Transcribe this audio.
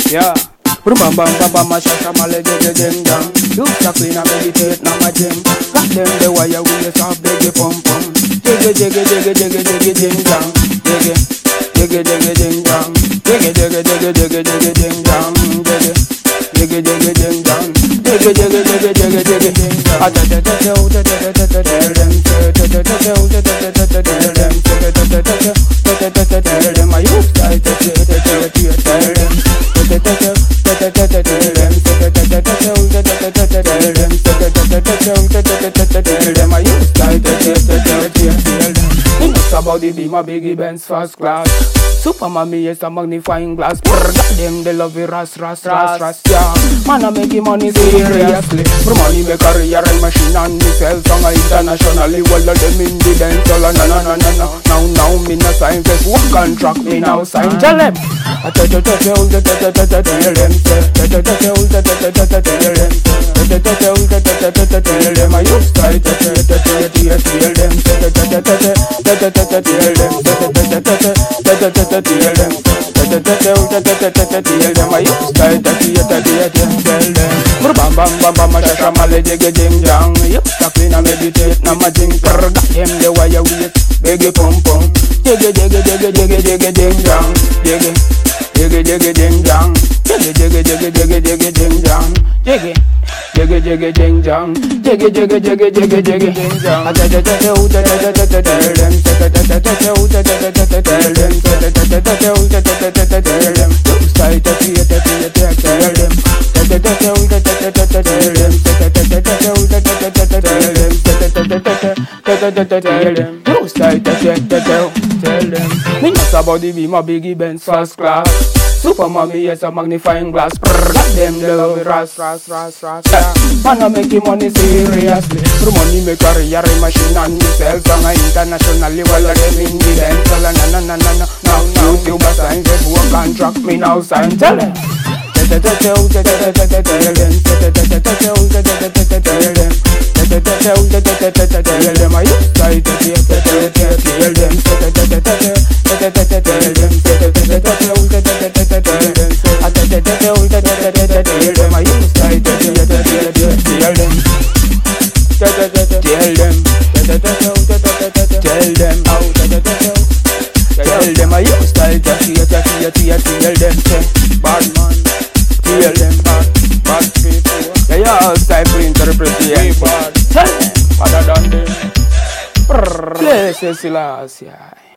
Yeah. Bam bam bam bam, my shasha my leg ding dong. You stop clean and meditate now my gym. Got them the wire we just have big pum pum. Jiggy jiggy jiggy jiggy jiggy ding dong. Jiggy jiggy jiggy ding dong. Jiggy jiggy jiggy jiggy jiggy ding dong. Jiggy jiggy ding dong. Jiggy jiggy jiggy jiggy jiggy ding dong. Tell them I used to tell them. It's about the Beamer, Biggie Benz first class. Superman me is a magnifying glass. Got them they love it ras, yeah. Man I making money seriously. For money make career and machine and myself song internationally. All of them in the dance all now me no sign face one contract me now sign. Tell them I used to bam bam bam bam, my shasha my leg ding dong. You stop clean and meditate now my ding. Got them the wire we big pum pum. Jiggy jiggy jiggy jiggy jiggy ding dong. Jiggy jiggy jiggy ding dong. Jiggy jiggy jiggy jiggy jiggy ding dong. Jiggy jiggy jiggy ding dong. Jiggy jiggy jiggy jiggy jiggy ding dong. Me not about the Beamer, Biggie Benz first class. Superman me is a magnifying glass. Got them the love it ras. Man I making money seriously. Through money make career in machine and myself song internationally. All of them in the dance all now YouTube sign get one contract me now sign. Tell them I used bad man, tell them bad people. They all type to interpret the bad. Tell them, other than them. Blessed Selassie.